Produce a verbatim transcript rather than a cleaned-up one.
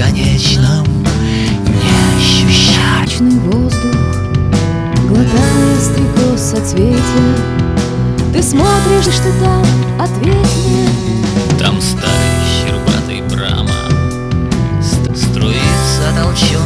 бесконечном не ощущать. Ночный воздух, глотая стрекоз соцветия, ты смотришь, ты там, ответь мне. Там старый щербатый Брама ст- струится толченый